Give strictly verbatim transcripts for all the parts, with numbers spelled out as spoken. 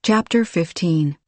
Chapter fifteen.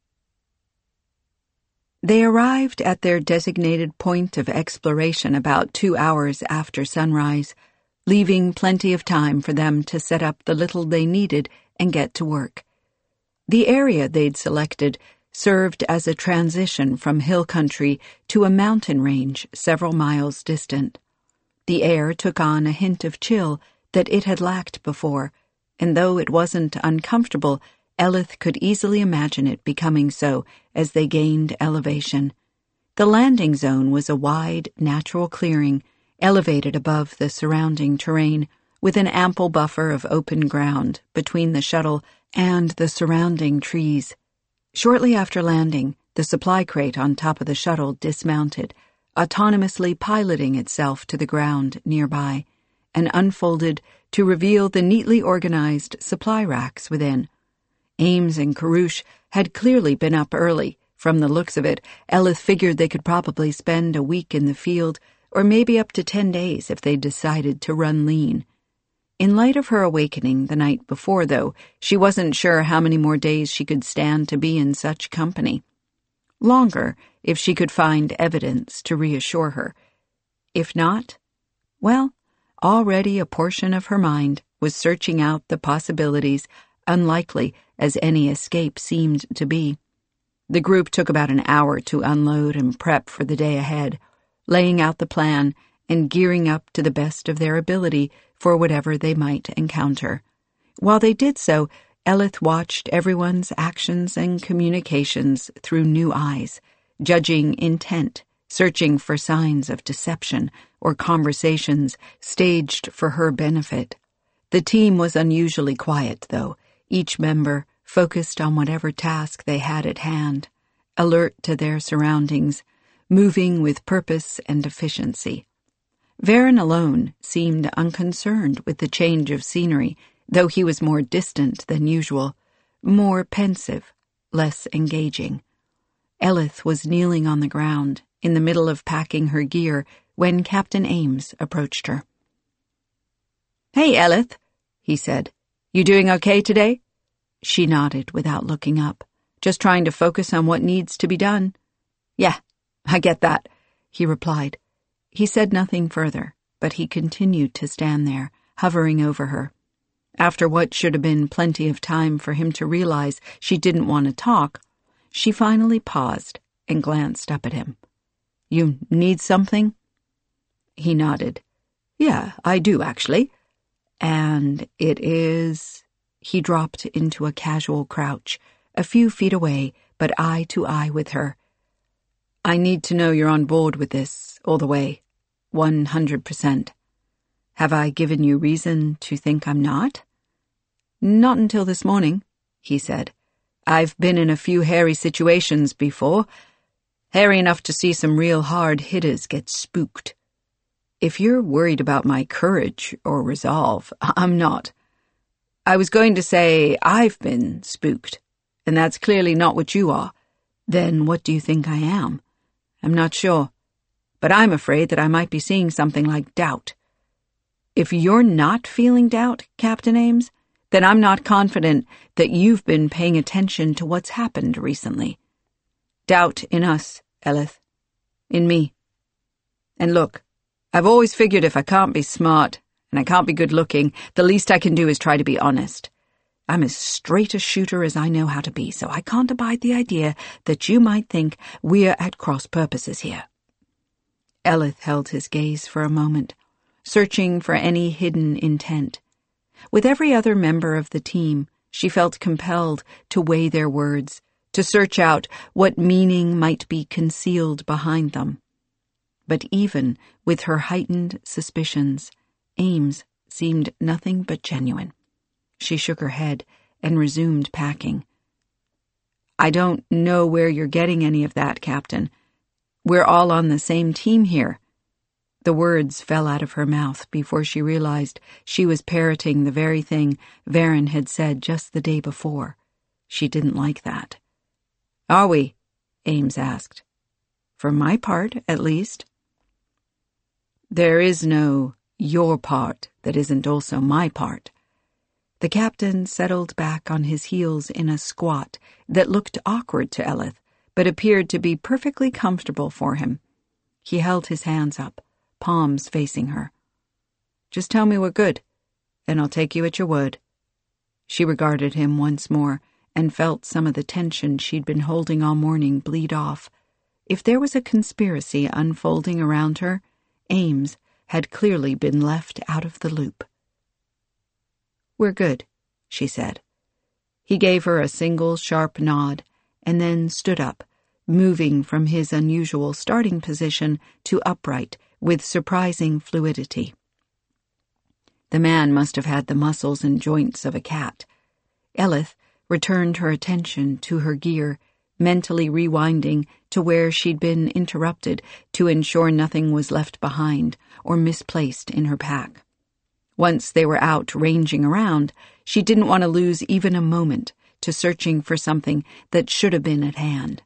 They arrived at their designated point of exploration about two hours after sunrise, leaving plenty of time for them to set up the little they needed and get to work. The area they'd selected served as a transition from hill country to a mountain range several miles distant. The air took on a hint of chill that it had lacked before, and though it wasn't uncomfortable, Eleth could easily imagine it becoming so as they gained elevation. The landing zone was a wide, natural clearing, elevated above the surrounding terrain, with an ample buffer of open ground between the shuttle and the surrounding trees. Shortly after landing, the supply crate on top of the shuttle dismounted, autonomously piloting itself to the ground nearby, and unfolded to reveal the neatly organized supply racks within. Ames and Karush had clearly been up early. From the looks of it, Eleth figured they could probably spend a week in the field, or maybe up to ten days if they decided to run lean. In light of her awakening the night before, though, she wasn't sure how many more days she could stand to be in such company. Longer, if she could find evidence to reassure her. If not, well, already a portion of her mind was searching out the possibilities, unlikely as any escape seemed to be. The group took about an hour to unload and prep for the day ahead, laying out the plan and gearing up to the best of their ability for whatever they might encounter. While they did so, Eleth watched everyone's actions and communications through new eyes, judging intent, searching for signs of deception or conversations staged for her benefit. The team was unusually quiet, though, each member focused on whatever task they had at hand, alert to their surroundings, moving with purpose and efficiency. Varen alone seemed unconcerned with the change of scenery, though he was more distant than usual, more pensive, less engaging. Eleth was kneeling on the ground, in the middle of packing her gear, when Captain Ames approached her. "Hey, Eleth," he said. "You doing okay today?" She nodded without looking up, just trying to focus on what needs to be done. "Yeah, I get that," he replied. He said nothing further, but he continued to stand there, hovering over her. After what should have been plenty of time for him to realize she didn't want to talk, she finally paused and glanced up at him. "You need something?" He nodded. "Yeah, I do, actually." "And it is—" He dropped into a casual crouch, a few feet away, but eye to eye with her. "I need to know you're on board with this, all the way, one hundred percent. Have I given you reason to think I'm not?" "Not until this morning," he said. "I've been in a few hairy situations before, hairy enough to see some real hard hitters get spooked. If you're worried about my courage or resolve, I'm not. I was going to say I've been spooked, and that's clearly not what you are. Then what do you think I am? I'm not sure, but I'm afraid that I might be seeing something like doubt. If you're not feeling doubt, Captain Ames, then I'm not confident that you've been paying attention to what's happened recently. Doubt in us, Eleth. In me. And look, I've always figured if I can't be smart and I can't be good-looking, the least I can do is try to be honest. I'm as straight a shooter as I know how to be, so I can't abide the idea that you might think we're at cross purposes here." Eleth held his gaze for a moment, searching for any hidden intent. With every other member of the team, she felt compelled to weigh their words, to search out what meaning might be concealed behind them. But even with her heightened suspicions, Ames seemed nothing but genuine. She shook her head and resumed packing. "I don't know where you're getting any of that, Captain. We're all on the same team here." The words fell out of her mouth before she realized she was parroting the very thing Varen had said just the day before. She didn't like that. "Are we?" Ames asked. "For my part, at least." "There is no your part that isn't also my part. The captain settled back on his heels in a squat that looked awkward to Eleth, but appeared to be perfectly comfortable for him. He held his hands up, palms facing her. "Just tell me we're good, and I'll take you at your word." She regarded him once more and felt some of the tension she'd been holding all morning bleed off. If there was a conspiracy unfolding around her, Ames had clearly been left out of the loop. "We're good," she said. He gave her a single sharp nod and then stood up, moving from his unusual starting position to upright with surprising fluidity. The man must have had the muscles and joints of a cat. Eleth returned her attention to her gear, mentally rewinding to where she'd been interrupted to ensure nothing was left behind or misplaced in her pack. Once they were out ranging around, she didn't want to lose even a moment to searching for something that should have been at hand.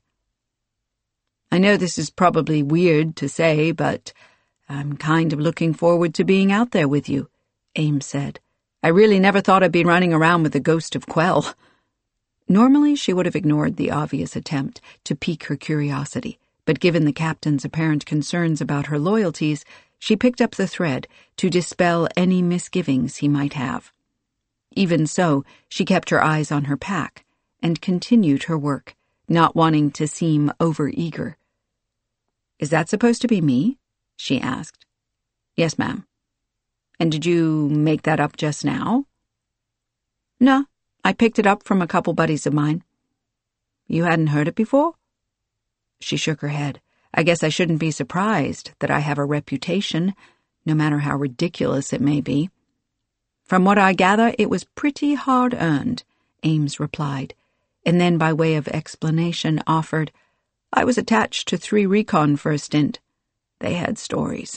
"I know this is probably weird to say, but I'm kind of looking forward to being out there with you," Ames said. "I really never thought I'd be running around with the ghost of Quell." Normally she would have ignored the obvious attempt to pique her curiosity, but given the captain's apparent concerns about her loyalties, she picked up the thread to dispel any misgivings he might have. Even so, she kept her eyes on her pack and continued her work, not wanting to seem overeager. "Is that supposed to be me?" she asked. "Yes, ma'am." "And did you make that up just now?" "No, I picked it up from a couple buddies of mine." "You hadn't heard it before?" She shook her head. "I guess I shouldn't be surprised that I have a reputation, no matter how ridiculous it may be." "From what I gather, it was pretty hard-earned," Ames replied, and then by way of explanation offered, "I was attached to three Recon for a stint. They had stories."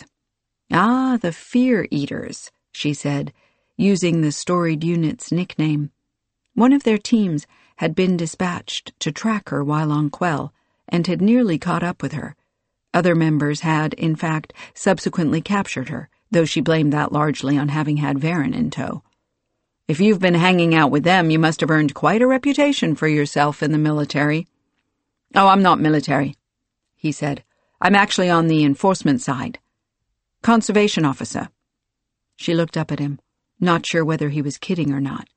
"Ah, the Fear Eaters," she said, using the storied unit's nickname. One of their teams had been dispatched to track her while on Quell, and had nearly caught up with her. Other members had, in fact, subsequently captured her, though she blamed that largely on having had Varen in tow. "If you've been hanging out with them, you must have earned quite a reputation for yourself in the military." "Oh, I'm not military," he said. "I'm actually on the enforcement side. Conservation officer." She looked up at him, not sure whether he was kidding or not.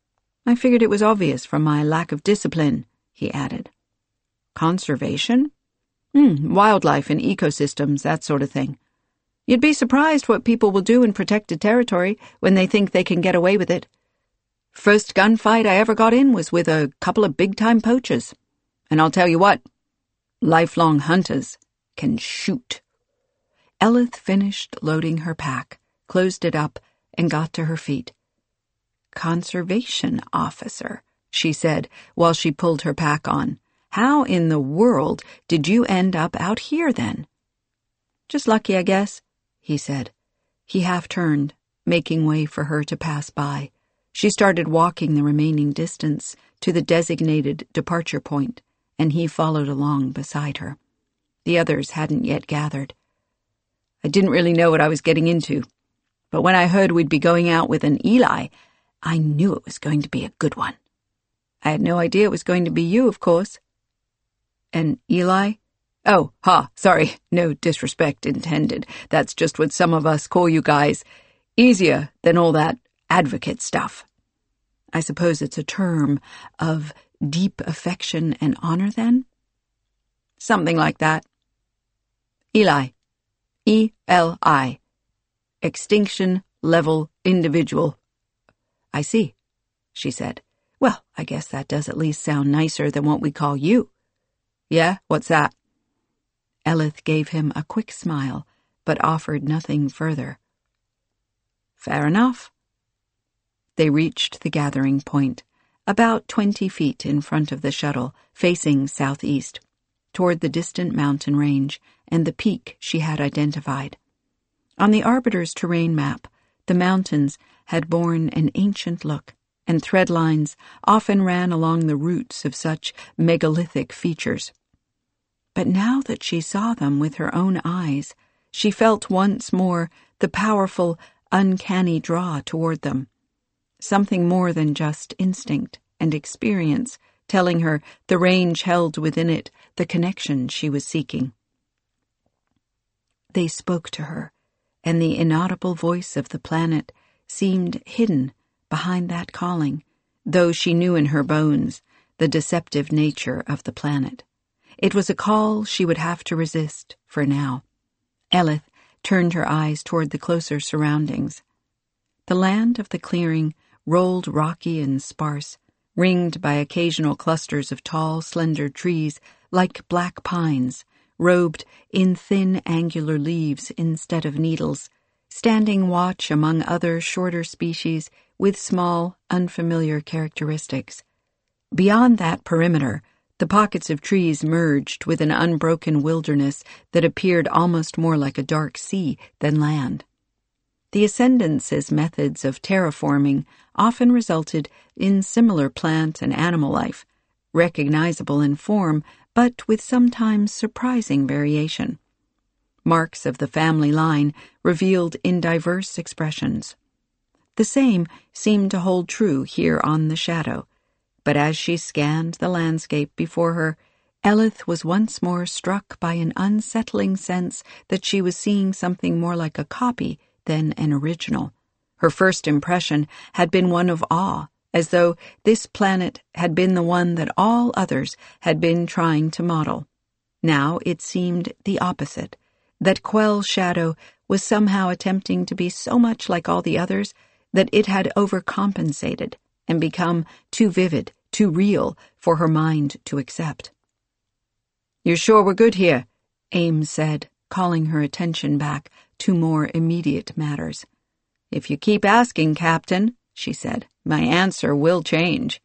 "I figured it was obvious from my lack of discipline," he added. "Conservation?" Hmm, wildlife and ecosystems, that sort of thing. You'd be surprised what people will do in protected territory when they think they can get away with it. First gunfight I ever got in was with a couple of big-time poachers. And I'll tell you what, lifelong hunters can shoot. Eleth finished loading her pack, closed it up, and got to her feet. "Conservation officer," she said while she pulled her pack on. "How in the world did you end up out here, then?" "Just lucky, I guess," he said. He half-turned, making way for her to pass by. She started walking the remaining distance to the designated departure point, and he followed along beside her. The others hadn't yet gathered. "I didn't really know what I was getting into, but when I heard we'd be going out with an Eli, I knew it was going to be a good one. I had no idea it was going to be you, of course." "An Eli? Oh, ha, sorry, no disrespect intended. That's just what some of us call you guys. Easier than all that advocate stuff." "I suppose it's a term of deep affection and honor, then?" "Something like that." Eli. E L I. Extinction Level Individual. "I see," she said. "Well, I guess that does at least sound nicer than what we call you." "Yeah, what's that?" Eleth gave him a quick smile, but offered nothing further. "Fair enough." They reached the gathering point, about twenty feet in front of the shuttle, facing southeast, toward the distant mountain range and the peak she had identified. On the Arbiter's terrain map, the mountains had borne an ancient look, and thread lines often ran along the roots of such megalithic features. But now that she saw them with her own eyes, she felt once more the powerful, uncanny draw toward them. something more than just instinct and experience, telling her the range held within it the connection she was seeking. They spoke to her, and the inaudible voice of the planet seemed hidden behind that calling, though she knew in her bones the deceptive nature of the planet. It was a call she would have to resist for now. Eleth turned her eyes toward the closer surroundings. The land of the clearing rolled rocky and sparse, ringed by occasional clusters of tall, slender trees like black pines, robed in thin, angular leaves instead of needles, standing watch among other shorter species with small, unfamiliar characteristics. Beyond that perimeter, the pockets of trees merged with an unbroken wilderness that appeared almost more like a dark sea than land. The Ascendance's methods of terraforming often resulted in similar plant and animal life, recognizable in form, but with sometimes surprising variation. Marks of the family line revealed in diverse expressions. The same seemed to hold true here on the Shadow, but as she scanned the landscape before her, Eleth was once more struck by an unsettling sense that she was seeing something more like a copy than an original. Her first impression had been one of awe, as though this planet had been the one that all others had been trying to model. Now it seemed the opposite, that Quell's shadow was somehow attempting to be so much like all the others that it had overcompensated and become too vivid, too real for her mind to accept. "You're sure we're good here?" Ames said, calling her attention back to more immediate matters. "If you keep asking, Captain," she said, "my answer will change."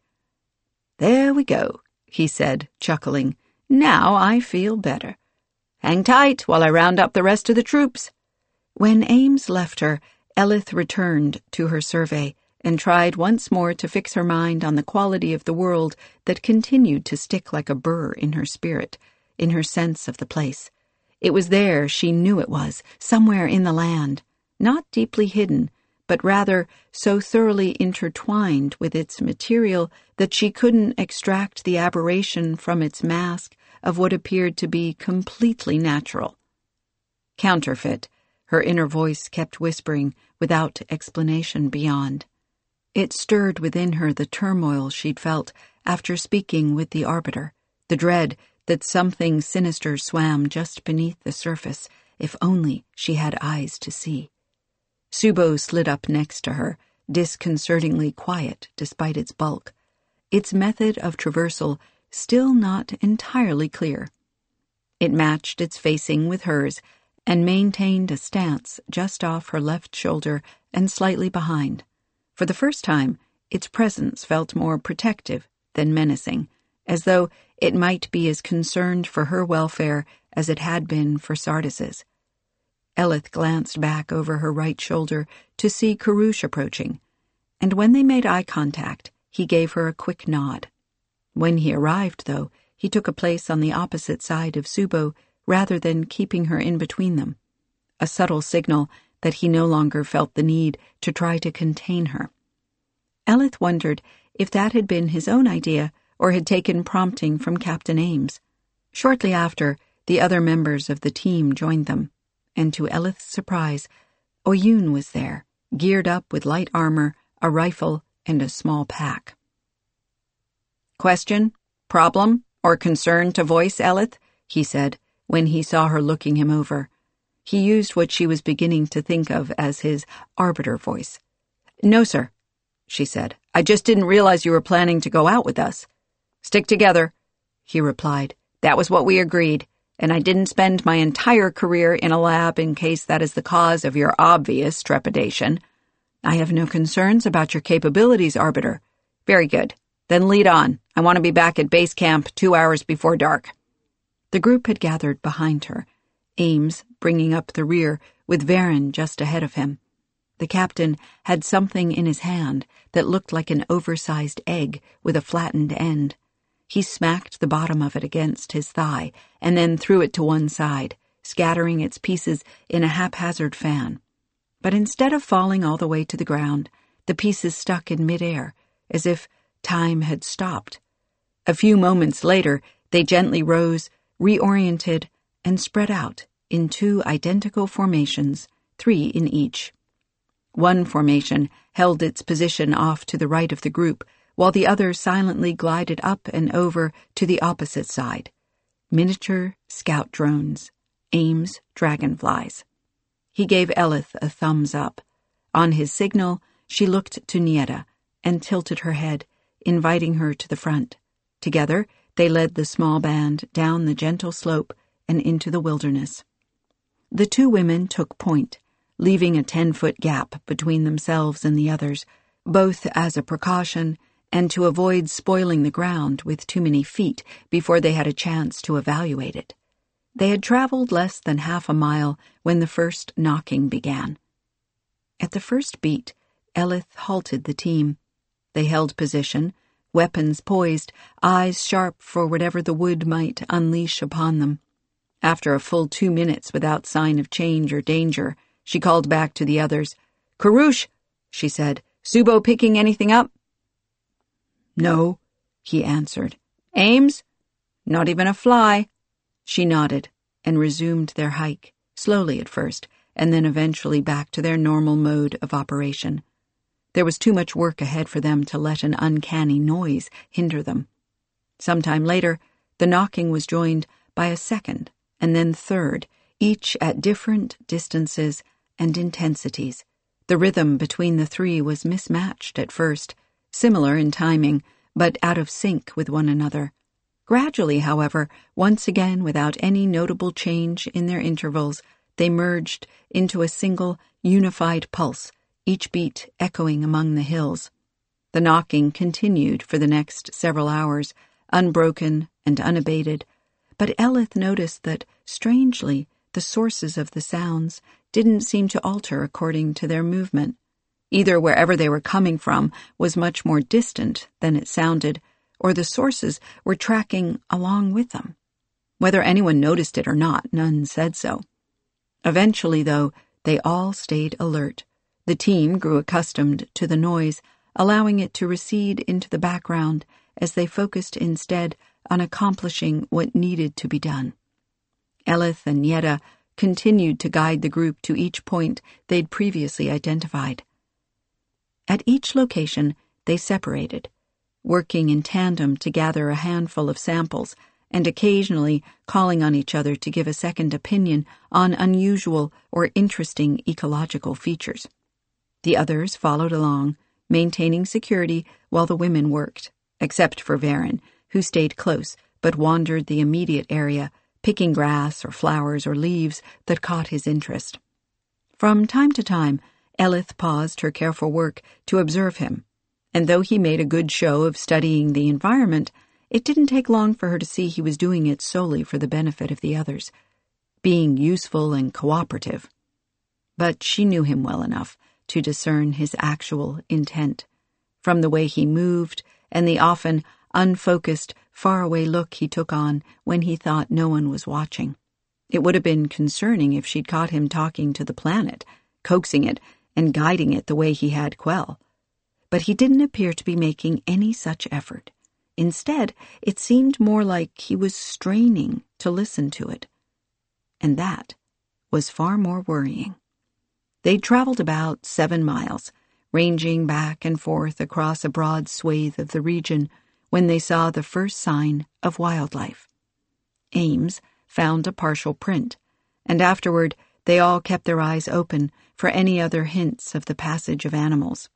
"There we go," he said, chuckling. "Now I feel better. Hang tight while I round up the rest of the troops." When Ames left her, Eleth returned to her survey and tried once more to fix her mind on the quality of the world that continued to stick like a burr in her spirit, in her sense of the place. It was there she knew it was, somewhere in the land, not deeply hidden, but rather so thoroughly intertwined with its material that she couldn't extract the aberration from its mask of what appeared to be completely natural. Counterfeit, her inner voice kept whispering, without explanation beyond. It stirred within her the turmoil she'd felt after speaking with the Arbiter, the dread that something sinister swam just beneath the surface, if only she had eyes to see. Subo slid up next to her, disconcertingly quiet despite its bulk, its method of traversal still not entirely clear. It matched its facing with hers and maintained a stance just off her left shoulder and slightly behind. For the first time, its presence felt more protective than menacing, as though it might be as concerned for her welfare as it had been for Sardis's. Eleth glanced back over her right shoulder to see Karush approaching, and when they made eye contact, he gave her a quick nod. When he arrived, though, he took a place on the opposite side of Subo rather than keeping her in between them, a subtle signal that he no longer felt the need to try to contain her. Eleth wondered if that had been his own idea or had taken prompting from Captain Ames. Shortly after, the other members of the team joined them, and to Eleth's surprise, Oyun was there, geared up with light armor, a rifle, and a small pack. "Question, problem, or concern to voice, Eleth?" he said, when he saw her looking him over. He used what she was beginning to think of as his arbiter voice. "No, sir," she said. "I just didn't realize you were planning to go out with us." "Stick together," he replied. "That was what we agreed, and I didn't spend my entire career in a lab in case that is the cause of your obvious trepidation. I have no concerns about your capabilities, Arbiter." "Very good. Then lead on. I want to be back at base camp two hours before dark." The group had gathered behind her, Ames bringing up the rear with Varen just ahead of him. The captain had something in his hand that looked like an oversized egg with a flattened end. He smacked the bottom of it against his thigh and then threw it to one side, scattering its pieces in a haphazard fan. But instead of falling all the way to the ground, the pieces stuck in midair, as if time had stopped. A few moments later, they gently rose, reoriented, and spread out in two identical formations, three in each. One formation held its position off to the right of the group, while the other silently glided up and over to the opposite side. Miniature scout drones, Ames dragonflies. He gave Eleth a thumbs up. On his signal, she looked to Nieta and tilted her head, inviting her to the front. Together, they led the small band down the gentle slope and into the wilderness. The two women took point, leaving a ten-foot gap between themselves and the others, both as a precaution and to avoid spoiling the ground with too many feet before they had a chance to evaluate it. They had traveled less than half a mile when the first knocking began. At the first beat, Eleth halted the team. They held position, weapons poised, eyes sharp for whatever the wood might unleash upon them. After a full two minutes without sign of change or danger, she called back to the others. "Karush," she said, "Subo picking anything up?" "No," he answered. "Ames?" "Not even a fly." She nodded and resumed their hike, slowly at first, and then eventually back to their normal mode of operation. There was too much work ahead for them to let an uncanny noise hinder them. Sometime later, the knocking was joined by a second and then third, each at different distances and intensities. The rhythm between the three was mismatched at first, similar in timing, but out of sync with one another. Gradually, however, once again without any notable change in their intervals, they merged into a single, unified pulse, each beat echoing among the hills. The knocking continued for the next several hours, unbroken and unabated, but Eleth noticed that, strangely, the sources of the sounds didn't seem to alter according to their movement. Either wherever they were coming from was much more distant than it sounded, or the sources were tracking along with them. Whether anyone noticed it or not, none said so. Eventually, though, they all stayed alert. The team grew accustomed to the noise, allowing it to recede into the background as they focused instead on accomplishing what needed to be done. Eleth and Nieta continued to guide the group to each point they'd previously identified. At each location, they separated, working in tandem to gather a handful of samples and occasionally calling on each other to give a second opinion on unusual or interesting ecological features. The others followed along, maintaining security while the women worked, except for Varen, who stayed close but wandered the immediate area, picking grass or flowers or leaves that caught his interest. From time to time, Eleth paused her careful work to observe him, and though he made a good show of studying the environment, it didn't take long for her to see he was doing it solely for the benefit of the others, being useful and cooperative. But she knew him well enough to discern his actual intent, from the way he moved and the often unfocused, faraway look he took on when he thought no one was watching. It would have been concerning if she'd caught him talking to the planet, coaxing it and guiding it the way he had Quell. But he didn't appear to be making any such effort. Instead, it seemed more like he was straining to listen to it. And that was far more worrying. They'd traveled about seven miles, ranging back and forth across a broad swathe of the region, when they saw the first sign of wildlife. Ames found a partial print, and afterward they all kept their eyes open for any other hints of the passage of animals.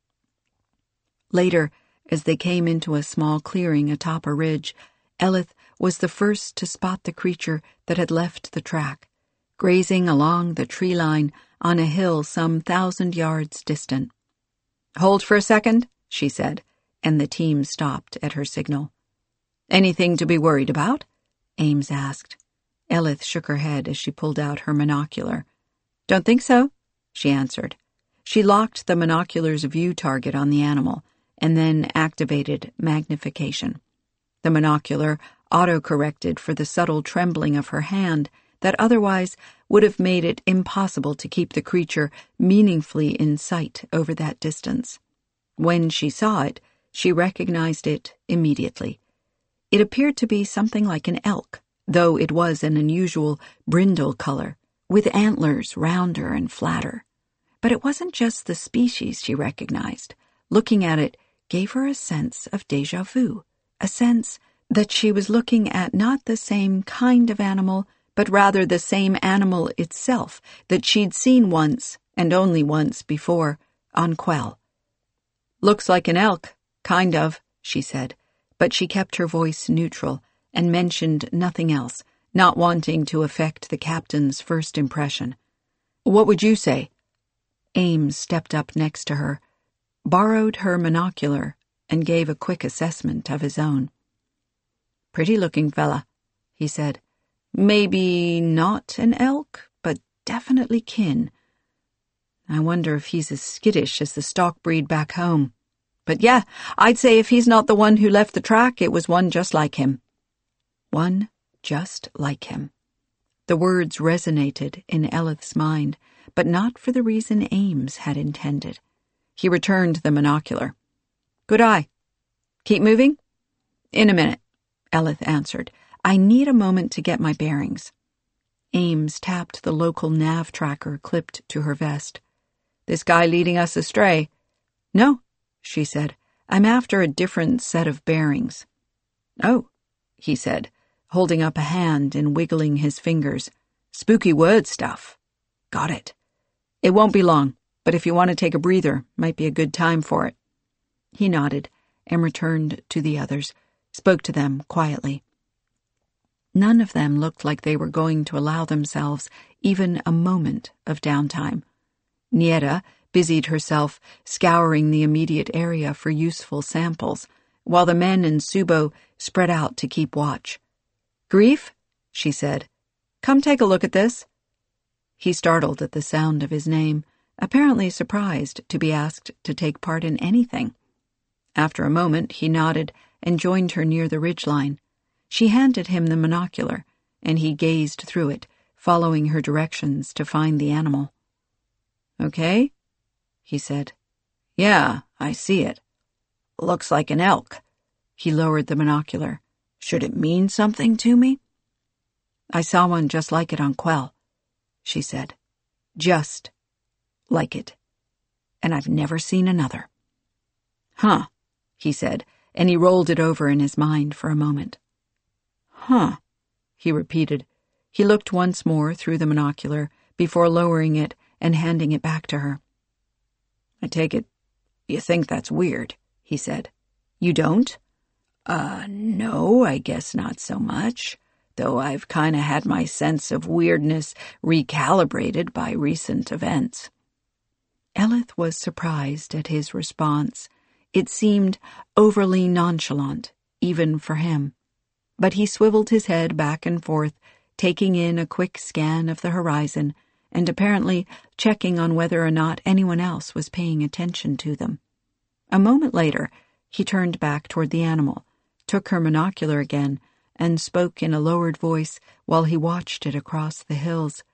Later, as they came into a small clearing atop a ridge, Eleth was the first to spot the creature that had left the track, grazing along the tree line on a hill some thousand yards distant. "Hold for a second," she said, and the team stopped at her signal. "Anything to be worried about?" Ames asked. Eleth shook her head as she pulled out her monocular. "Don't think so," she answered. She locked the monocular's view target on the animal and then activated magnification. The monocular auto-corrected for the subtle trembling of her hand that otherwise would have made it impossible to keep the creature meaningfully in sight over that distance. When she saw it, she recognized it immediately. It appeared to be something like an elk, though it was an unusual brindle color, with antlers rounder and flatter. But it wasn't just the species she recognized. Looking at it gave her a sense of déjà vu, a sense that she was looking at not the same kind of animal, but rather the same animal itself that she'd seen once, and only once before, on Quell. "Looks like an elk, kind of," she said, but she kept her voice neutral and mentioned nothing else, not wanting to affect the captain's first impression. "What would you say?" Ames stepped up next to her, borrowed her monocular, and gave a quick assessment of his own. "Pretty-looking fella," he said. "Maybe not an elk, but definitely kin. I wonder if he's as skittish as the stock breed back home. But yeah, I'd say if he's not the one who left the track, it was one just like him." One just like him. The words resonated in Eleth's mind, but not for the reason Ames had intended. He returned the monocular. "Good eye. Keep moving?" "In a minute," Eleth answered. "I need a moment to get my bearings." Ames tapped the local nav tracker clipped to her vest. "This guy leading us astray?" "No," she said. "I'm after a different set of bearings." "Oh," he said, holding up a hand and wiggling his fingers. "Spooky word stuff. Got it. It won't be long, but if you want to take a breather, might be a good time for it." He nodded and returned to the others, spoke to them quietly. None of them looked like they were going to allow themselves even a moment of downtime. Nieta busied herself scouring the immediate area for useful samples, while the men and Subo spread out to keep watch. "Grief," she said, "come take a look at this." He startled at the sound of his name, apparently surprised to be asked to take part in anything. After a moment, he nodded and joined her near the ridgeline. She handed him the monocular, and he gazed through it, following her directions to find the animal. "Okay," he said. "Yeah, I see it. Looks like an elk." He lowered the monocular. "Should it mean something to me?" "I saw one just like it on Quell," she said. "Just like it. And I've never seen another." "Huh," he said, and he rolled it over in his mind for a moment. "Huh," he repeated. He looked once more through the monocular before lowering it and handing it back to her. "I take it you think that's weird," he said. "You don't?" Uh, no, I guess not so much, though I've kinda had my sense of weirdness recalibrated by recent events." Eleth was surprised at his response. It seemed overly nonchalant, even for him. But he swiveled his head back and forth, taking in a quick scan of the horizon, and apparently checking on whether or not anyone else was paying attention to them. A moment later, he turned back toward the animal, took her monocular again, and spoke in a lowered voice while he watched it across the hills.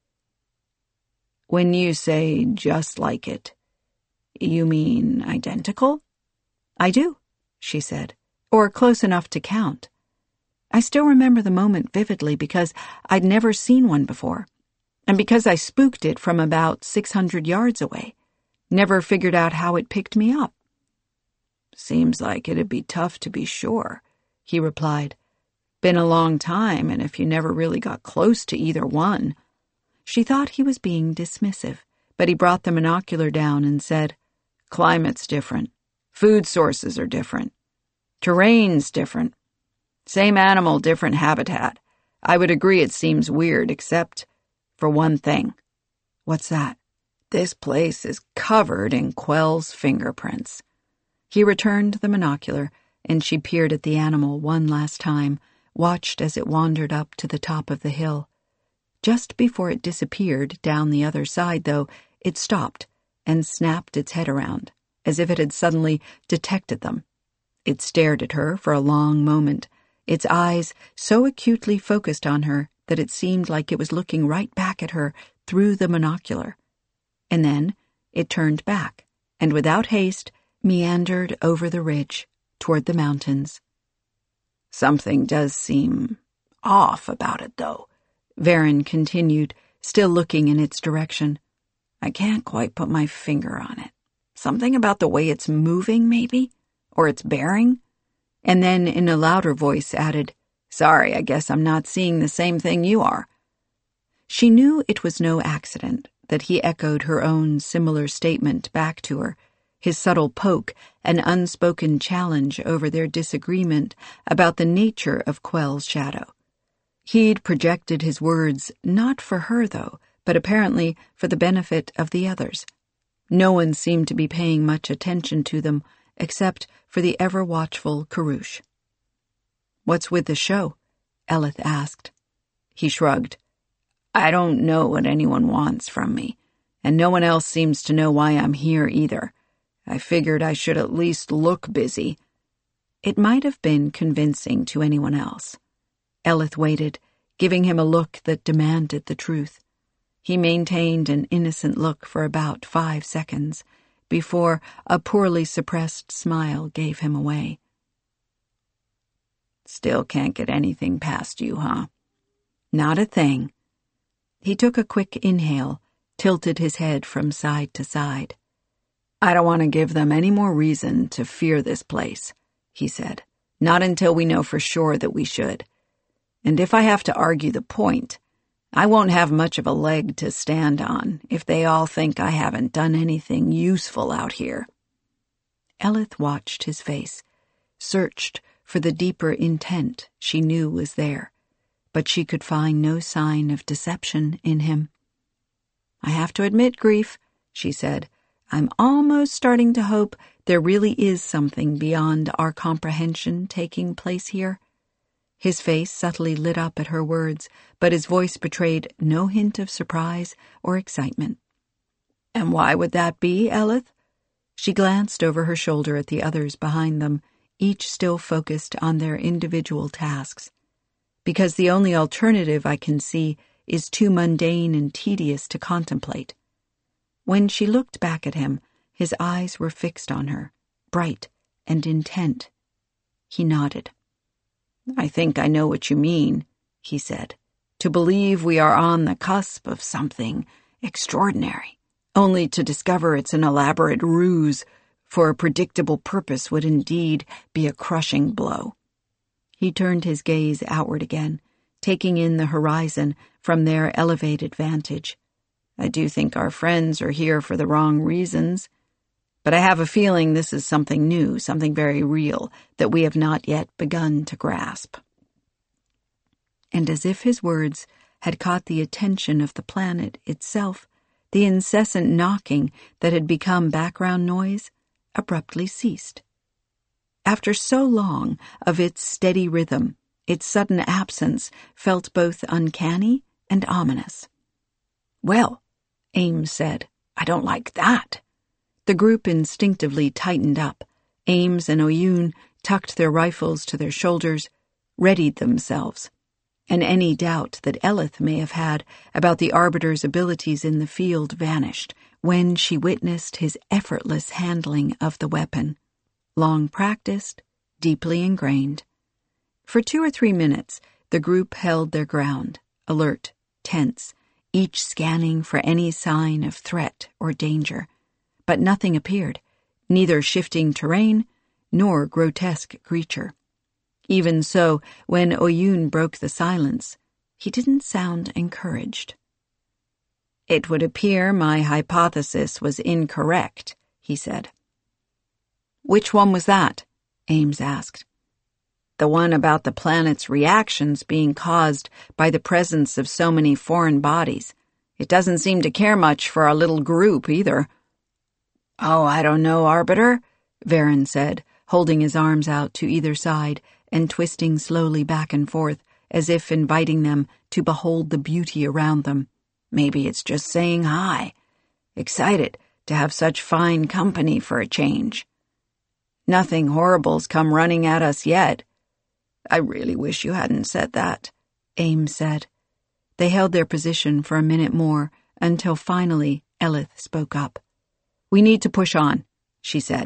"When you say just like it, you mean identical?" "I do," she said, "or close enough to count. I still remember the moment vividly because I'd never seen one before, and because I spooked it from about six hundred yards away. Never figured out how it picked me up." "Seems like it'd be tough to be sure," he replied. "Been a long time, and if you never really got close to either one." She thought he was being dismissive, but he brought the monocular down and said, "Climate's different. Food sources are different. Terrain's different. Same animal, different habitat. I would agree it seems weird, except for one thing." "What's that?" "This place is covered in Quell's fingerprints." He returned the monocular, and she peered at the animal one last time, watched as it wandered up to the top of the hill. Just before it disappeared down the other side, though, it stopped and snapped its head around, as if it had suddenly detected them. It stared at her for a long moment, its eyes so acutely focused on her that it seemed like it was looking right back at her through the monocular. And then it turned back, and without haste, meandered over the ridge toward the mountains. Something does seem off about it, though, Varen continued, still looking in its direction. I can't quite put my finger on it. Something about the way it's moving, maybe? Or its bearing? And then in a louder voice added, Sorry, I guess I'm not seeing the same thing you are. She knew it was no accident that he echoed her own similar statement back to her, his subtle poke an unspoken challenge over their disagreement about the nature of Quell's shadow. He'd projected his words not for her, though, but apparently for the benefit of the others. No one seemed to be paying much attention to them, except for the ever-watchful Karoosh. What's with the show? Eleth asked. He shrugged. I don't know what anyone wants from me, and no one else seems to know why I'm here either. I figured I should at least look busy. It might have been convincing to anyone else. Eleth waited, giving him a look that demanded the truth. He maintained an innocent look for about five seconds, before a poorly suppressed smile gave him away. Still can't get anything past you, huh? Not a thing. He took a quick inhale, tilted his head from side to side. I don't want to give them any more reason to fear this place, he said. Not until we know for sure that we should. And if I have to argue the point, I won't have much of a leg to stand on if they all think I haven't done anything useful out here. Eleth watched his face, searched for the deeper intent she knew was there, but she could find no sign of deception in him. I have to admit, Grief, she said, I'm almost starting to hope there really is something beyond our comprehension taking place here. His face subtly lit up at her words, but his voice betrayed no hint of surprise or excitement. And why would that be, Eleth? She glanced over her shoulder at the others behind them, each still focused on their individual tasks. Because the only alternative I can see is too mundane and tedious to contemplate. When she looked back at him, his eyes were fixed on her, bright and intent. He nodded. I think I know what you mean, he said. To believe we are on the cusp of something extraordinary, only to discover it's an elaborate ruse for a predictable purpose would indeed be a crushing blow. He turned his gaze outward again, taking in the horizon from their elevated vantage. I do think our friends are here for the wrong reasons, but I have a feeling this is something new, something very real, that we have not yet begun to grasp. And as if his words had caught the attention of the planet itself, the incessant knocking that had become background noise abruptly ceased. After so long of its steady rhythm, its sudden absence felt both uncanny and ominous. Well, Ames said, I don't like that. The group instinctively tightened up. Ames and Oyun tucked their rifles to their shoulders, readied themselves, and any doubt that Eleth may have had about the Arbiter's abilities in the field vanished when she witnessed his effortless handling of the weapon. Long practiced, deeply ingrained. For two or three minutes, the group held their ground, alert, tense, each scanning for any sign of threat or danger. But nothing appeared, neither shifting terrain nor grotesque creature. Even so, when Oyun broke the silence, he didn't sound encouraged. It would appear my hypothesis was incorrect, he said. Which one was that? Ames asked. The one about the planet's reactions being caused by the presence of so many foreign bodies. It doesn't seem to care much for our little group, either. Oh, I don't know, Arbiter, Varen said, holding his arms out to either side and twisting slowly back and forth, as if inviting them to behold the beauty around them. Maybe it's just saying hi. Excited to have such fine company for a change. Nothing horrible's come running at us yet. I really wish you hadn't said that, Ames said. They held their position for a minute more, until finally Eleth spoke up. We need to push on, she said.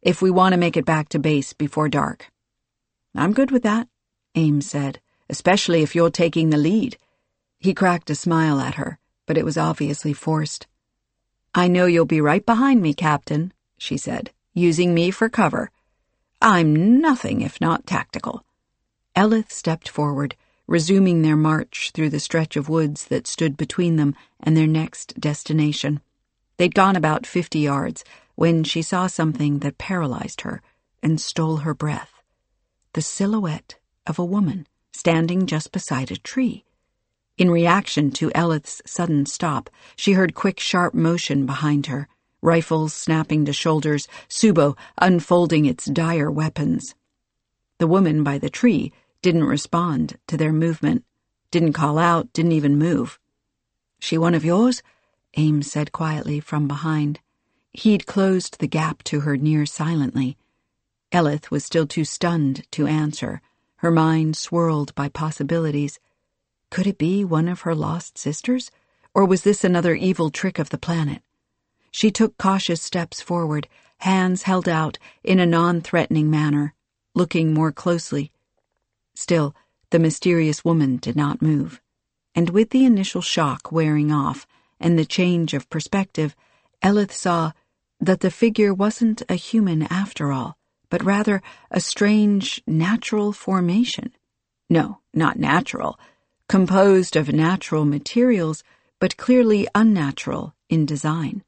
if we want to make it back to base before dark." "I'm good with that," Ames said, "especially if you're taking the lead." He cracked a smile at her, but it was obviously forced. "I know you'll be right behind me, Captain," she said, "using me for cover. I'm nothing if not tactical." Eleth stepped forward, resuming their march through the stretch of woods that stood between them and their next destination. They'd gone about fifty yards when she saw something that paralyzed her and stole her breath. The silhouette of a woman standing just beside a tree. In reaction to Eleth's sudden stop, she heard quick, sharp motion behind her, rifles snapping to shoulders, Subo unfolding its dire weapons. The woman by the tree didn't respond to their movement, didn't call out, didn't even move. "She one of yours?" Ames said quietly from behind. He'd closed the gap to her near silently. Eleth was still too stunned to answer, her mind swirled by possibilities. Could it be one of her lost sisters, or was this another evil trick of the planet? She took cautious steps forward, hands held out in a non-threatening manner, looking more closely. Still, the mysterious woman did not move, and with the initial shock wearing off and the change of perspective, Eleth saw that the figure wasn't a human after all, but rather a strange natural formation. No, not natural. Composed of natural materials, but clearly unnatural in design.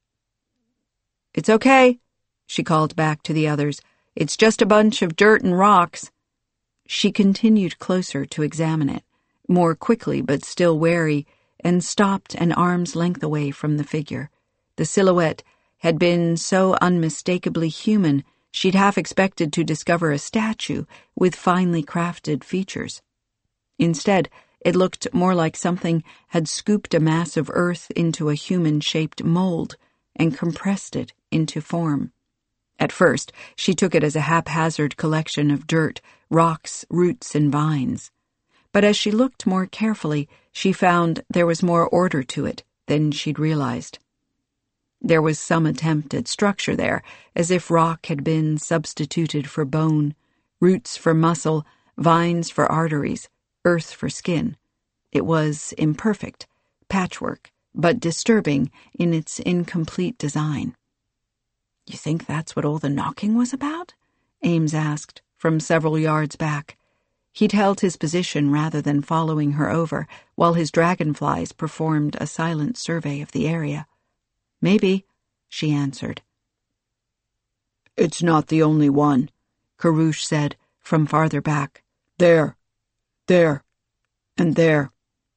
"It's okay," she called back to the others. "It's just a bunch of dirt and rocks." She continued closer to examine it, more quickly but still wary, and stopped an arm's length away from the figure. The silhouette had been so unmistakably human, she'd half expected to discover a statue with finely crafted features. Instead, it looked more like something had scooped a mass of earth into a human-shaped mold and compressed it into form. At first, she took it as a haphazard collection of dirt, rocks, roots, and vines. But as she looked more carefully, she found there was more order to it than she'd realized. There was some attempt at structure there, as if rock had been substituted for bone, roots for muscle, vines for arteries, earth for skin. It was imperfect, patchwork, but disturbing in its incomplete design. "You think that's what all the knocking was about?" Ames asked, from several yards back. He'd held his position rather than following her over, while his dragonflies performed a silent survey of the area. "Maybe," she answered. "It's not the only one," Karush said from farther back. "There, there, and there."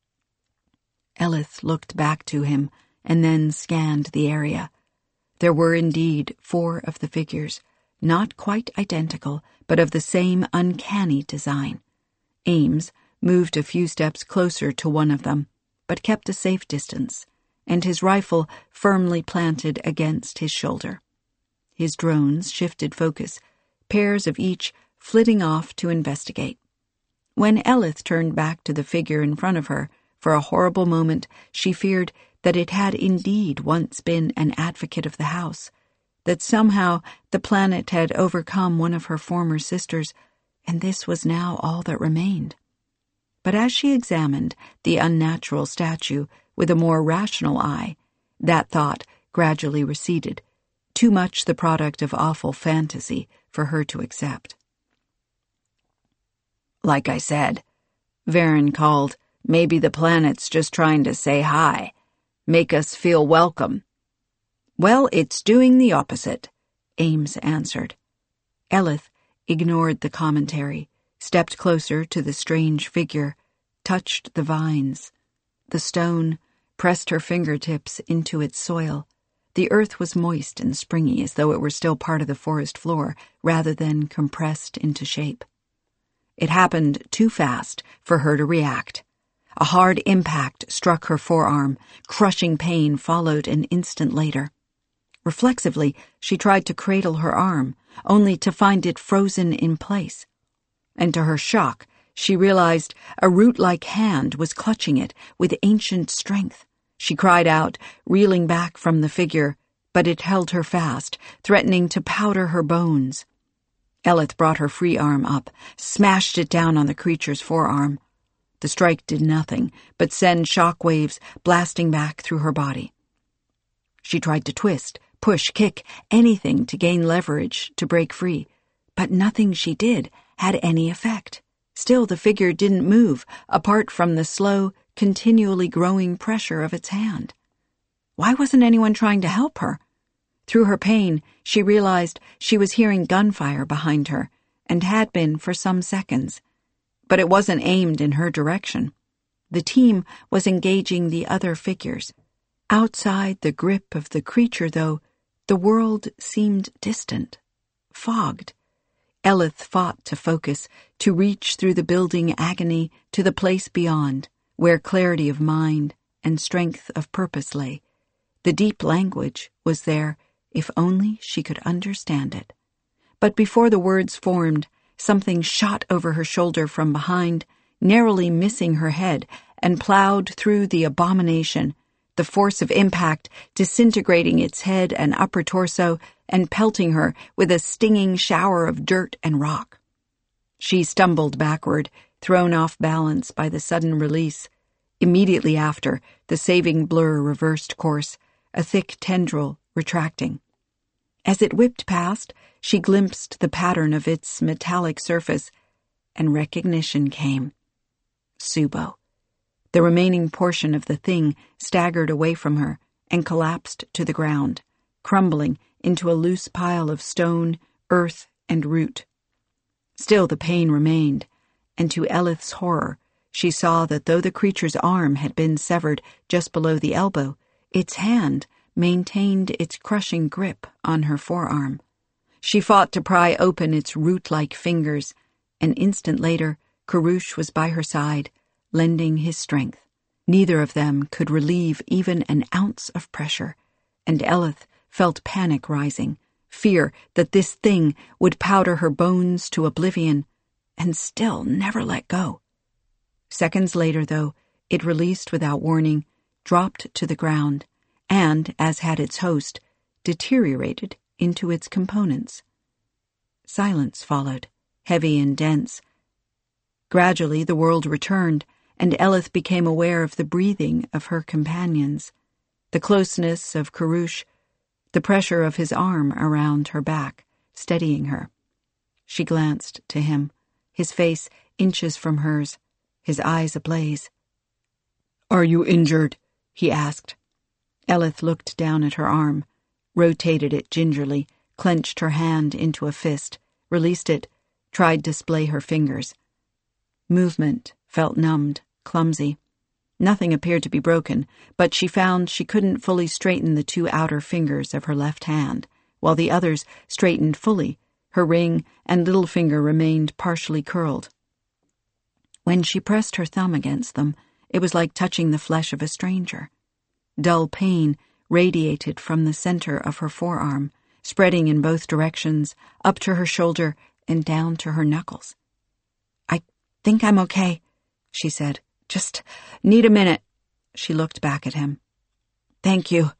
Eleth looked back to him and then scanned the area. There were indeed four of the figures, not quite identical, but of the same uncanny design. Ames moved a few steps closer to one of them, but kept a safe distance, and his rifle firmly planted against his shoulder. His drones shifted focus, pairs of each flitting off to investigate. When Eleth turned back to the figure in front of her, for a horrible moment she feared that it had indeed once been an advocate of the house, that somehow the planet had overcome one of her former sisters, and this was now all that remained. But as she examined the unnatural statue with a more rational eye, that thought gradually receded, too much the product of awful fantasy for her to accept. "Like I said," Varen called, "maybe the planet's just trying to say hi, make us feel welcome." "Well, it's doing the opposite," Ames answered. Eleth ignored the commentary, stepped closer to the strange figure, touched the vines. The stone pressed her fingertips into its soil. The earth was moist and springy, as though it were still part of the forest floor, rather than compressed into shape. It happened too fast for her to react. A hard impact struck her forearm. Crushing pain followed an instant later. Reflexively, she tried to cradle her arm, only to find it frozen in place. And to her shock, she realized a root-like hand was clutching it with ancient strength. She cried out, reeling back from the figure, but it held her fast, threatening to powder her bones. Eleth brought her free arm up, smashed it down on the creature's forearm. The strike did nothing but send shock waves blasting back through her body. She tried to twist, push, kick, anything to gain leverage to break free, but nothing she did had any effect. Still, the figure didn't move, apart from the slow, continually growing pressure of its hand. Why wasn't anyone trying to help her? Through her pain, she realized she was hearing gunfire behind her, and had been for some seconds. But it wasn't aimed in her direction. The team was engaging the other figures. Outside the grip of the creature, though, the world seemed distant, fogged. Eleth fought to focus, to reach through the building agony to the place beyond, where clarity of mind and strength of purpose lay. The deep language was there, if only she could understand it. But before the words formed, something shot over her shoulder from behind, narrowly missing her head, and plowed through the abomination, the force of impact disintegrating its head and upper torso and pelting her with a stinging shower of dirt and rock. She stumbled backward, thrown off balance by the sudden release. Immediately after, the saving blur reversed course, a thick tendril retracting. As it whipped past, she glimpsed the pattern of its metallic surface, and recognition came. Subo. The remaining portion of the thing staggered away from her and collapsed to the ground, crumbling into a loose pile of stone, earth, and root. Still the pain remained, and to Eleth's horror, she saw that though the creature's arm had been severed just below the elbow, its hand maintained its crushing grip on her forearm. She fought to pry open its root-like fingers. An instant later, Karush was by her side, lending his strength. Neither of them could relieve even an ounce of pressure, and Eleth felt panic rising, fear that this thing would powder her bones to oblivion, and still never let go. Seconds later, though, it released without warning, dropped to the ground, and, as had its host, deteriorated into its components. Silence followed, heavy and dense. Gradually the world returned, and Eleth became aware of the breathing of her companions, the closeness of Karush, the pressure of his arm around her back, steadying her. She glanced to him, his face inches from hers, his eyes ablaze. "Are you injured?" he asked. Eleth looked down at her arm, rotated it gingerly, clenched her hand into a fist, released it, tried to splay her fingers. Movement felt numbed, clumsy. Nothing appeared to be broken, but she found she couldn't fully straighten the two outer fingers of her left hand, while the others straightened fully. Her ring and little finger remained partially curled. When she pressed her thumb against them, it was like touching the flesh of a stranger. Dull pain radiated from the center of her forearm, spreading in both directions, up to her shoulder and down to her knuckles. "I think I'm okay," she said. "Just need a minute." She looked back at him. "Thank you."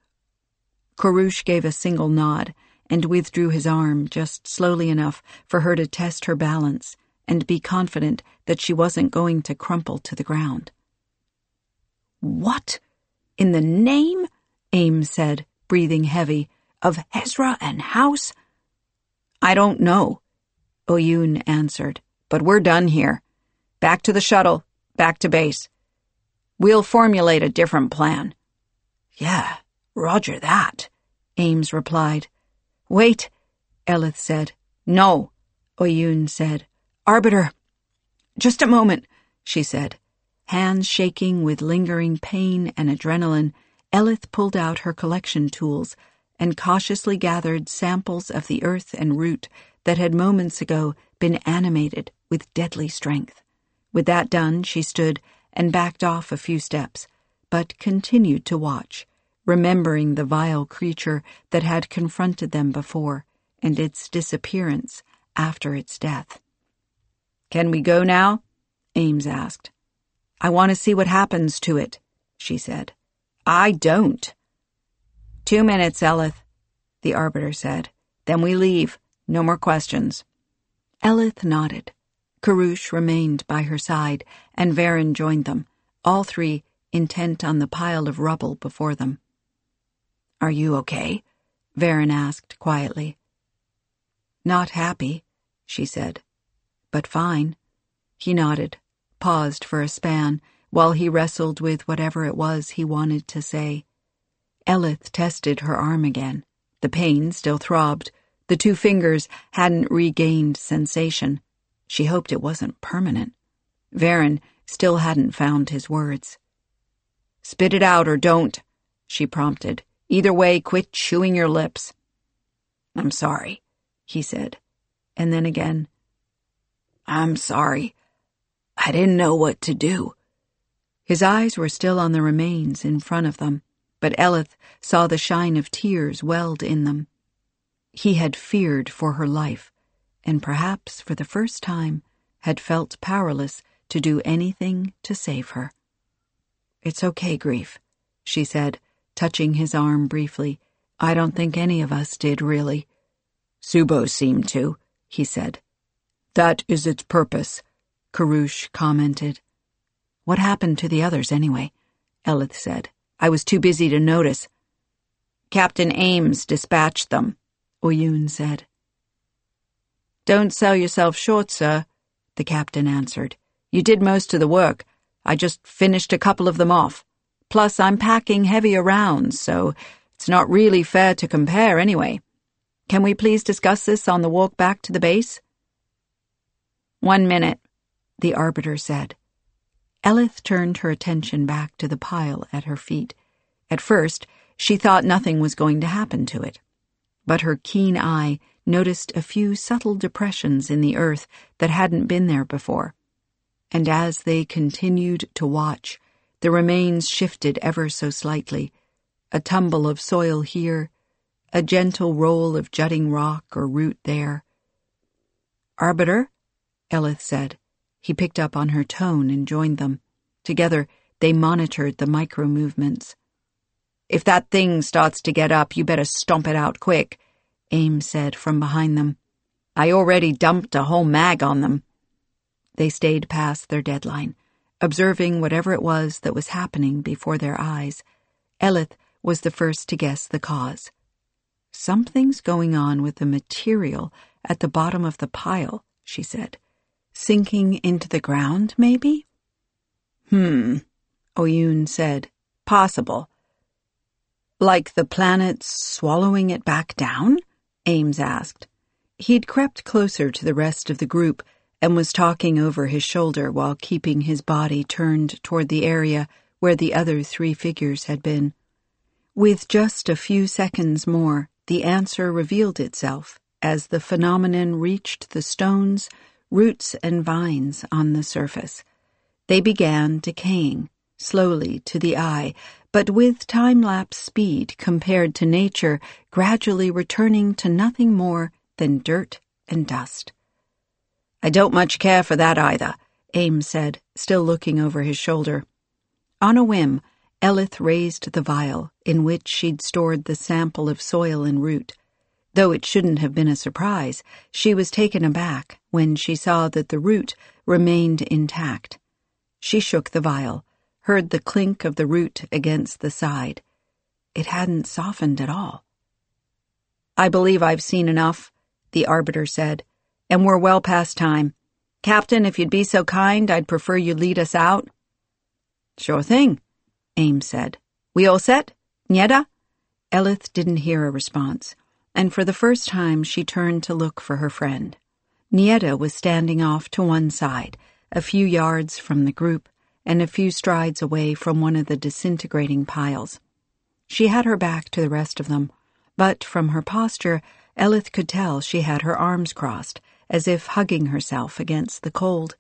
Karush gave a single nod and withdrew his arm just slowly enough for her to test her balance and be confident that she wasn't going to crumple to the ground. "What in the name," Ames said, breathing heavy, "of Hezra and House?" "I don't know," Oyun answered, "but we're done here. Back to the shuttle, back to base. We'll formulate a different plan." "Yeah, roger that," Ames replied. "Wait," Eleth said. "No," Oyun said. "Arbiter." "Just a moment," she said. Hands shaking with lingering pain and adrenaline, Eleth pulled out her collection tools and cautiously gathered samples of the earth and root that had moments ago been animated with deadly strength. With that done, she stood and backed off a few steps, but continued to watch, remembering the vile creature that had confronted them before and its disappearance after its death. "Can we go now?" Ames asked. "I want to see what happens to it," she said. "I don't." Two minutes, Eleth," the Arbiter said. Then we leave. No more questions. Eleth nodded. Karush remained by her side, and Varen joined them, all three intent on the pile of rubble before them. Are you okay? Varen asked quietly. Not happy, she said, but fine. He nodded, paused for a span, while he wrestled with whatever it was he wanted to say. Eleth tested her arm again. The pain still throbbed. The two fingers hadn't regained sensation. She hoped it wasn't permanent. Varen still hadn't found his words. Spit it out or don't, she prompted. Either way, quit chewing your lips. I'm sorry, he said, and then again, I'm sorry. I didn't know what to do. His eyes were still on the remains in front of them, but Eleth saw the shine of tears welled in them. He had feared for her life, and perhaps for the first time had felt powerless to do anything to save her. It's okay, Grief, she said, touching his arm briefly. I don't think any of us did, really. Subo seemed to, he said. That is its purpose, Karush commented. What happened to the others, anyway? Eleth said. I was too busy to notice. Captain Ames dispatched them, Oyun said. Don't sell yourself short, sir, the captain answered. You did most of the work. I just finished a couple of them off. Plus, I'm packing heavier rounds, so it's not really fair to compare anyway. Can we please discuss this on the walk back to the base? One minute, the Arbiter said. Eleth turned her attention back to the pile at her feet. At first, she thought nothing was going to happen to it. But her keen eye noticed a few subtle depressions in the earth that hadn't been there before. And as they continued to watch, the remains shifted ever so slightly, a tumble of soil here, a gentle roll of jutting rock or root there. Arbiter, Eleth said. He picked up on her tone and joined them. Together, they monitored the micro-movements. If that thing starts to get up, you better stomp it out quick, Ames said from behind them. I already dumped a whole mag on them. They stayed past their deadline, observing whatever it was that was happening before their eyes. Eleth was the first to guess the cause. Something's going on with the material at the bottom of the pile, she said. Sinking into the ground, maybe? Hmm, Oyun said. Possible. Like the planet's swallowing it back down? Ames asked. He'd crept closer to the rest of the group and was talking over his shoulder while keeping his body turned toward the area where the other three figures had been. With just a few seconds more, the answer revealed itself as the phenomenon reached the stones, roots, and vines on the surface. They began decaying, slowly to the eye, but with time-lapse speed compared to nature, gradually returning to nothing more than dirt and dust. I don't much care for that either, Ames said, still looking over his shoulder. On a whim, Eleth raised the vial in which she'd stored the sample of soil and root. Though it shouldn't have been a surprise, she was taken aback when she saw that the root remained intact. She shook the vial, heard the clink of the root against the side. It hadn't softened at all. I believe I've seen enough, the Arbiter said, and we're well past time. Captain, if you'd be so kind, I'd prefer you lead us out. Sure thing, Ames said. We all set? Nieda? Eleth didn't hear a response, and for the first time she turned to look for her friend. Nieda was standing off to one side, a few yards from the group, and a few strides away from one of the disintegrating piles. She had her back to the rest of them, but from her posture, Eleth could tell she had her arms crossed, as if hugging herself against the cold.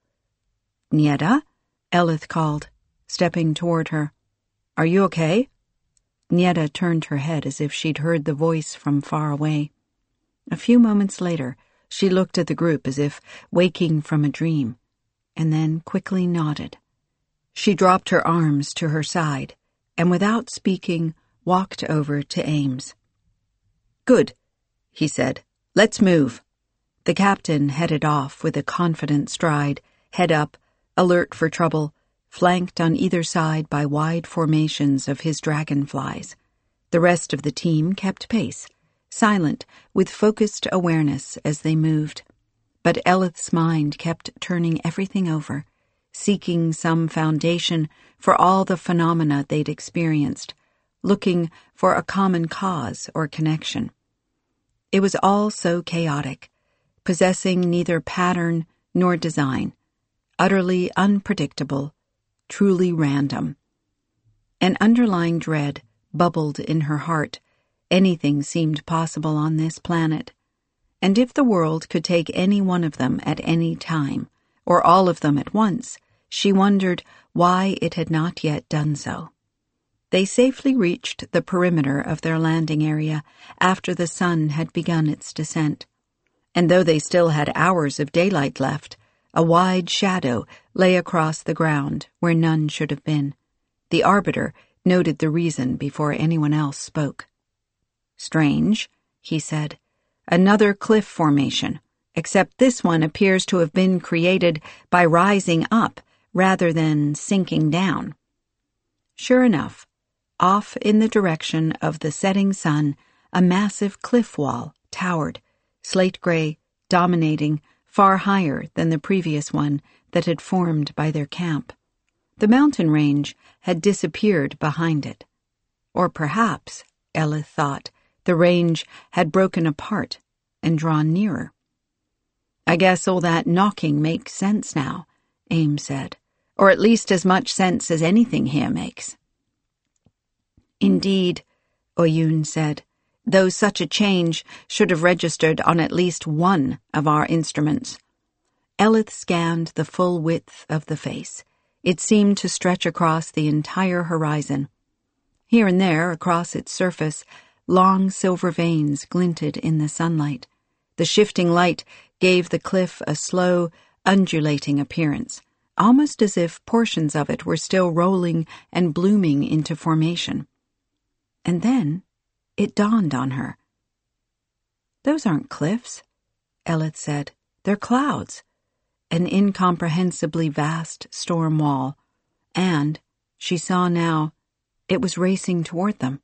Nieda? Eleth called, stepping toward her. Are you okay? Nieda turned her head as if she'd heard the voice from far away. A few moments later, she looked at the group as if waking from a dream, and then quickly nodded. She dropped her arms to her side, and without speaking, walked over to Ames. Good, he said. Let's move. The captain headed off with a confident stride, head up, alert for trouble, flanked on either side by wide formations of his dragonflies. The rest of the team kept pace, silent, with focused awareness as they moved. But Eleth's mind kept turning everything over, seeking some foundation for all the phenomena they'd experienced, looking for a common cause or connection. It was all so chaotic, possessing neither pattern nor design, utterly unpredictable, truly random. An underlying dread bubbled in her heart. Anything seemed possible on this planet. And if the world could take any one of them at any time, or all of them at once, she wondered why it had not yet done so. They safely reached the perimeter of their landing area after the sun had begun its descent. And though they still had hours of daylight left, a wide shadow lay across the ground where none should have been. The Arbiter noted the reason before anyone else spoke. Strange, he said. Another cliff formation, except this one appears to have been created by rising up rather than sinking down. Sure enough, off in the direction of the setting sun, a massive cliff wall towered, slate-gray, dominating, far higher than the previous one that had formed by their camp. The mountain range had disappeared behind it. Or perhaps, Eleth thought, the range had broken apart and drawn nearer. I guess all that knocking makes sense now, Ames said, or at least as much sense as anything here makes. Indeed, Oyun said, though such a change should have registered on at least one of our instruments. Eleth scanned the full width of the face. It seemed to stretch across the entire horizon. Here and there, across its surface, long silver veins glinted in the sunlight. The shifting light gave the cliff a slow, undulating appearance, almost as if portions of it were still rolling and blooming into formation. And then it dawned on her. Those aren't cliffs, Eleth said. They're clouds. An incomprehensibly vast storm wall. And, she saw now, it was racing toward them.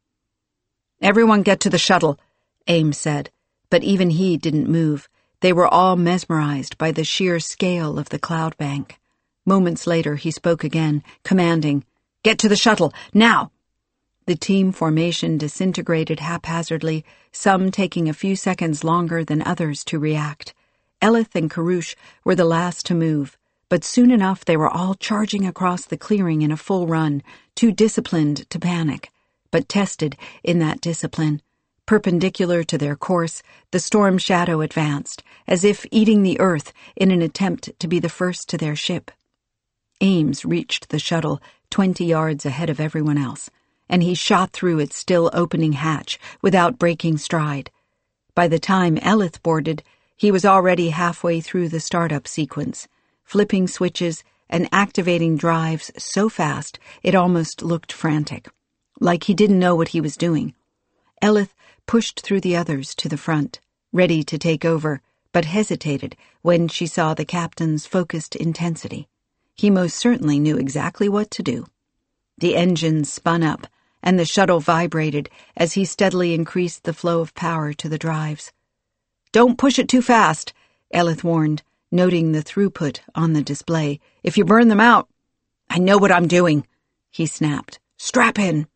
Everyone get to the shuttle, Ames said, but even he didn't move. They were all mesmerized by the sheer scale of the cloud bank. Moments later he spoke again, commanding, Get to the shuttle, now! The team formation disintegrated haphazardly, some taking a few seconds longer than others to react. Eleth and Karush were the last to move, but soon enough they were all charging across the clearing in a full run, too disciplined to panic, but tested in that discipline. Perpendicular to their course, the storm shadow advanced, as if eating the earth in an attempt to be the first to their ship. Ames reached the shuttle twenty yards ahead of everyone else, and he shot through its still opening hatch without breaking stride. By the time Eleth boarded, he was already halfway through the startup sequence, flipping switches and activating drives so fast it almost looked frantic, like he didn't know what he was doing. Eleth pushed through the others to the front, ready to take over, but hesitated when she saw the captain's focused intensity. He most certainly knew exactly what to do. The engines spun up, and the shuttle vibrated as he steadily increased the flow of power to the drives. Don't push it too fast, Eleth warned, noting the throughput on the display. If you burn them out... I know what I'm doing, he snapped. Strap in.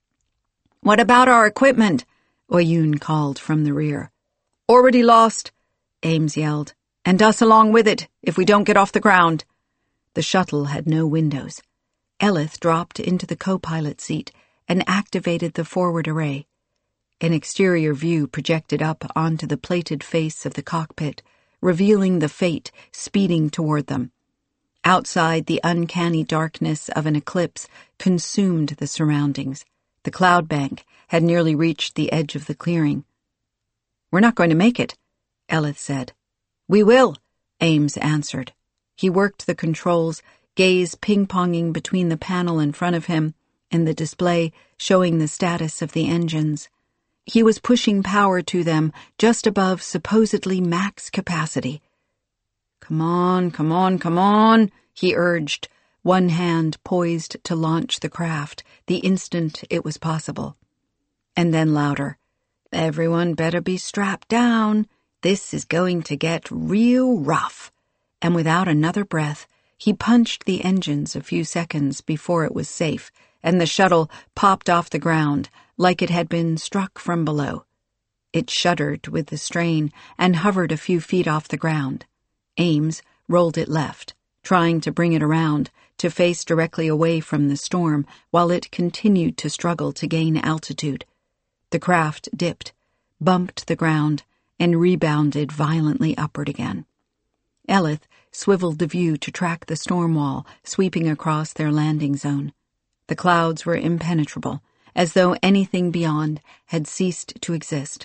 What about our equipment? Oyun called from the rear. Already lost, Ames yelled, and us along with it if we don't get off the ground. The shuttle had no windows. Eleth dropped into the co-pilot seat and activated the forward array. An exterior view projected up onto the plated face of the cockpit, revealing the Fate speeding toward them. Outside, the uncanny darkness of an eclipse consumed the surroundings. The cloud bank had nearly reached the edge of the clearing. We're not going to make it, Eleth said. We will, Ames answered. He worked the controls, gaze ping-ponging between the panel in front of him and the display showing the status of the engines. He was pushing power to them just above supposedly max capacity. "Come on, come on, come on," he urged, one hand poised to launch the craft the instant it was possible. And then louder, "Everyone better be strapped down. This is going to get real rough." And without another breath, he punched the engines a few seconds before it was safe, and the shuttle popped off the ground like it had been struck from below. It shuddered with the strain and hovered a few feet off the ground. Ames rolled it left, trying to bring it around to face directly away from the storm while it continued to struggle to gain altitude. The craft dipped, bumped the ground, and rebounded violently upward again. Eleth swiveled the view to track the storm wall sweeping across their landing zone. The clouds were impenetrable, as though anything beyond had ceased to exist.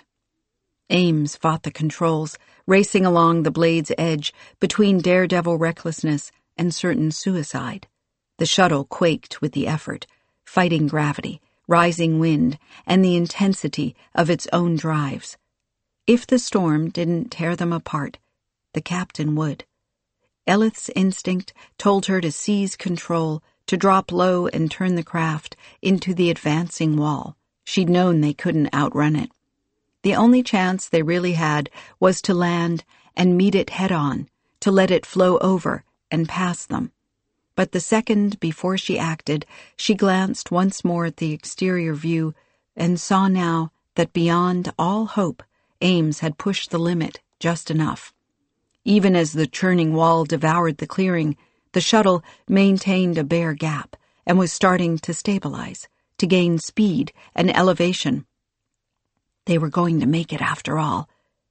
Ames fought the controls, racing along the blade's edge between daredevil recklessness and certain suicide. The shuttle quaked with the effort, fighting gravity, rising wind, and the intensity of its own drives. If the storm didn't tear them apart, the captain would. Eleth's instinct told her to seize control, to drop low and turn the craft into the advancing wall. She'd known they couldn't outrun it. The only chance they really had was to land and meet it head-on, to let it flow over and past them. But the second before she acted, she glanced once more at the exterior view and saw now that beyond all hope, Ames had pushed the limit just enough. Even as the churning wall devoured the clearing, the shuttle maintained a bare gap and was starting to stabilize, to gain speed and elevation. They were going to make it after all.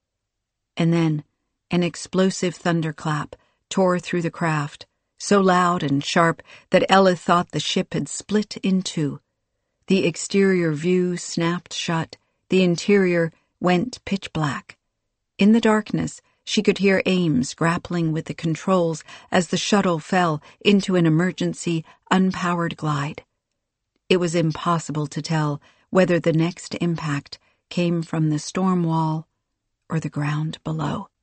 And then an explosive thunderclap tore through the craft, so loud and sharp that Eleth thought the ship had split in two. The exterior view snapped shut, the interior went pitch black. In the darkness, she could hear Ames grappling with the controls as the shuttle fell into an emergency, unpowered glide. It was impossible to tell whether the next impact came from the storm wall or the ground below.